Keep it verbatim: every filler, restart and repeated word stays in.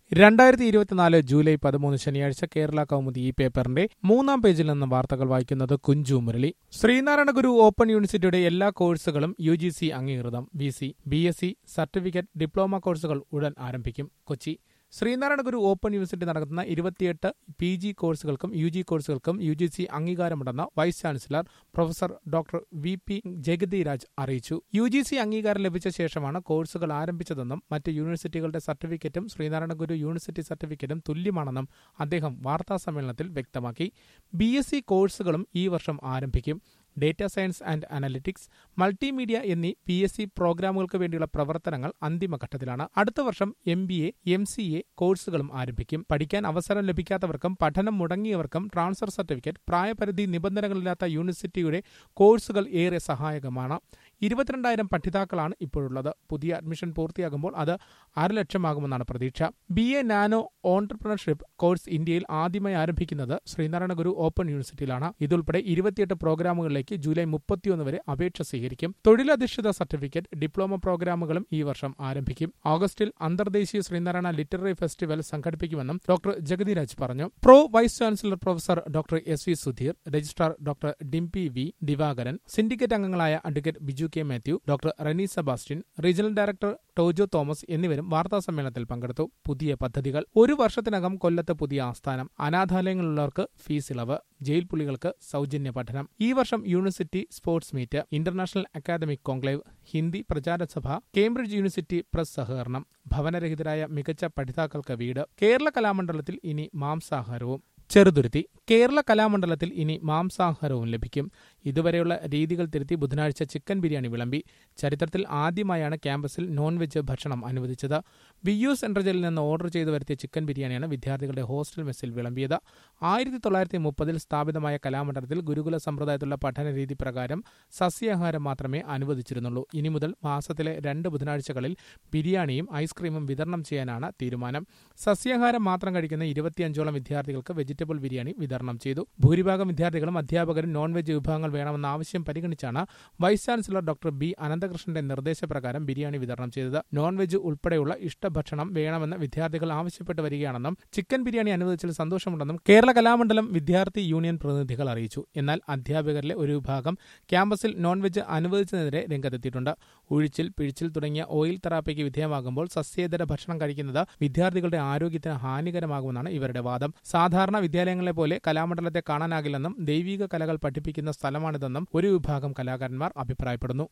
രണ്ടായിരത്തി ഇരുപത്തിനാല് ജൂലൈ പതിമൂന്ന് ശനിയാഴ്ച കേരള കൗമുദി ഈ പേപ്പറിന്റെ മൂന്നാം പേജിൽ നിന്ന് വാർത്തകൾ വായിക്കുന്നത് കുഞ്ചു മുരളി. ശ്രീനാരായണ ഗുരു ഓപ്പൺ യൂണിവേഴ്സിറ്റിയുടെ എല്ലാ കോഴ്സുകളും യു ജി സി അംഗീകൃതം. B C, B S C certificate, diploma കോഴ്സുകൾ ഉടൻ ആരംഭിക്കും. കൊച്ചി ശ്രീനാരായണ ഗുരു ഓപ്പൺ യൂണിവേഴ്സിറ്റി നടത്തുന്ന ഇരുപത്തിയെട്ട് പി ജി കോഴ്സുകൾക്കും യു ജി കോഴ്സുകൾക്കും യു ജി സി അംഗീകാരമുണ്ടെന്ന് vice chancellor professor doctor V P Jagathiraj അറിയിച്ചു. യു ജി സി അംഗീകാരം ലഭിച്ച ശേഷമാണ് കോഴ്സുകൾ ആരംഭിച്ചതെന്നും മറ്റ് യൂണിവേഴ്സിറ്റികളുടെ സർട്ടിഫിക്കറ്റും ശ്രീനാരായണ ഗുരു യൂണിവേഴ്സിറ്റി സർട്ടിഫിക്കറ്റും തുല്യമാണെന്നും അദ്ദേഹം വാർത്താസമ്മേളനത്തിൽ വ്യക്തമാക്കി. ബി എസ് സി കോഴ്സുകളും ഈ വർഷം ആരംഭിക്കും. Data science and analytics, multimedia എന്നീ പി എസ് സി പ്രോഗ്രാമുകൾക്ക് വേണ്ടിയുള്ള പ്രവർത്തനങ്ങൾ അന്തിമഘട്ടത്തിലാണ്. അടുത്ത വർഷം M B A, M C A കോഴ്സുകളും ആരംഭിക്കും. പഠിക്കാൻ അവസരം ലഭിക്കാത്തവർക്കും പഠനം മുടങ്ങിയവർക്കും ട്രാൻസ്ഫർ സർട്ടിഫിക്കറ്റ്, പ്രായപരിധി നിബന്ധനകളില്ലാത്ത യൂണിവേഴ്സിറ്റിയുടെ കോഴ്സുകൾ ഏറെ സഹായകമാണ്. ഇരുപത്തിരണ്ടായിരം പഠിതാക്കളാണ് ഇപ്പോഴുള്ളത്. പുതിയ അഡ്മിഷൻ പൂർത്തിയാകുമ്പോൾ അത് അരലക്ഷമാകുമെന്നാണ് പ്രതീക്ഷ. B A nano entrepreneurship course ഇന്ത്യയിൽ ആദ്യമായി ആരംഭിക്കുന്നത് ശ്രീനാരായണ ഗുരു ഓപ്പൺ യൂണിവേഴ്സിറ്റിയിലാണ്. ഇതുൾപ്പെടെ ഇരുപത്തിയെട്ട് പ്രോഗ്രാമുകളിലേക്ക് ജൂലൈ മുപ്പത്തിയൊന്ന് വരെ അപേക്ഷ സ്വീകരിക്കും. തൊഴിലധിഷ്ഠിത സർട്ടിഫിക്കറ്റ്, ഡിപ്ലോമ പ്രോഗ്രാമുകളും ഈ വർഷം ആരംഭിക്കും. ഓഗസ്റ്റിൽ അന്തർദേശീയ ശ്രീനാരായണ ലിറ്റററി ഫെസ്റ്റിവൽ സംഘടിപ്പിക്കുമെന്നും ഡോക്ടർ ജഗതിരാജ് പറഞ്ഞു. Pro vice chancellor professor doctor S V Sudheer, registrar doctor Dimpy V Divakaran, syndicate അംഗങ്ങളായ advocate Biju K Mathew, doctor Reni Sebastian, regional director Tojo Thomas എന്നിവരും വാർത്താസമ്മേളനത്തിൽ പങ്കെടുത്തു. പുതിയ പദ്ധതികൾ: ഒരു വർഷത്തിനകം കൊല്ലത്ത് പുതിയ ആസ്ഥാനം, അനാഥാലയങ്ങളുള്ളവർക്ക് ഫീസ് ഇളവ്, ജയിൽ പുള്ളികൾക്ക് സൗജന്യ പഠനം. ഈ വർഷം university sports meet, international academic conclave, Hindi പ്രചാരസഭ, കേംബ്രിഡ്ജ് യൂണിവേഴ്സിറ്റി പ്രസ് സഹകരണം, ഭവനരഹിതരായ മികച്ച പഠിതാക്കൾക്ക് വീട്. കേരള കലാമണ്ഡലത്തിൽ ഇനി മാംസാഹാരവും. ചെറുതുരുത്തി കേരള കലാമണ്ഡലത്തിൽ ഇനി മാംസാഹാരവും ലഭിക്കും. ഇതുവരെയുള്ള രീതികൾ തിരുത്തി ബുധനാഴ്ച ചിക്കൻ ബിരിയാണി വിളമ്പി. ചരിത്രത്തിൽ ആദ്യമായാണ് ക്യാമ്പസിൽ നോൺ വെജ് ഭക്ഷണം അനുവദിച്ചത്. വി യു സെൻട്രൽ നിന്ന് ഓർഡർ ചെയ്തു വരുത്തിയ ചിക്കൻ ബിരിയാണിയാണ് വിദ്യാർത്ഥികളുടെ ഹോസ്റ്റൽ മെസ്സിൽ വിളമ്പിയത്. ആയിരത്തി തൊള്ളായിരത്തി മുപ്പതിൽ സ്ഥാപിതമായ കലാമണ്ഡലത്തിൽ ഗുരുകുല സമ്പ്രദായത്തിലുള്ള പഠന രീതി പ്രകാരം സസ്യാഹാരം മാത്രമേ അനുവദിച്ചിരുന്നുള്ളൂ. ഇനി മുതൽ മാസത്തിലെ രണ്ട് ബുധനാഴ്ചകളിൽ ബിരിയാണിയും ഐസ്ക്രീമും വിതരണം ചെയ്യാനാണ് തീരുമാനം. സസ്യാഹാരം മാത്രം കഴിക്കുന്ന ഇരുപത്തിയഞ്ചോളം വിദ്യാർത്ഥികൾക്ക് വെജിറ്റബിൾ ബിരിയാണി വിതരണം ചെയ്തു. ഭൂരിഭാഗം വിദ്യാർത്ഥികളും അധ്യാപകരും നോൺ വെജ് വിഭവങ്ങൾ വേണമെന്ന ആവശ്യം പരിഗണിച്ചാണ് വൈസ് ചാൻസലർ ഡോക്ടർ ബി അനന്തകൃഷ്ണന്റെ നിർദ്ദേശപ്രകാരം ബിരിയാണി വിതരണം ചെയ്തത്. നോൺ വെജ് ഉൾപ്പെടെയുള്ള ഇഷ്ടഭക്ഷണം വേണമെന്ന് വിദ്യാർത്ഥികൾ ആവശ്യപ്പെട്ടു വരികയാണെന്നും ചിക്കൻ ബിരിയാണി അനുവദിച്ചതിൽ സന്തോഷമുണ്ടെന്നും കേരള കലാമണ്ഡലം വിദ്യാർത്ഥി യൂണിയൻ പ്രതിനിധികൾ അറിയിച്ചു. എന്നാൽ അധ്യാപകരിലെ ഒരു വിഭാഗം ക്യാമ്പസിൽ നോൺ വെജ് അനുവദിച്ചതിനെതിരെ രംഗത്തെത്തിയിട്ടുണ്ട്. ഉഴിച്ചിൽ, പിഴിച്ചിൽ തുടങ്ങിയ ഓയിൽ തെറാപ്പിക്ക് വിധേയമാകുമ്പോൾ സസ്യേതര ഭക്ഷണം കഴിക്കുന്നത് വിദ്യാർത്ഥികളുടെ ആരോഗ്യത്തിന് ഹാനികരമാകുമെന്നാണ് ഇവരുടെ വാദം. സാധാരണ വിദ്യാലയങ്ങളെ പോലെ കലാമണ്ഡലത്തെ കാണാനാകില്ലെന്നും ദൈവിക കലകൾ പഠിപ്പിക്കുന്ന സ്ഥലമാണിതെന്നും ഒരു വിഭാഗം കലാകാരന്മാർ അഭിപ്രായപ്പെടുന്നു.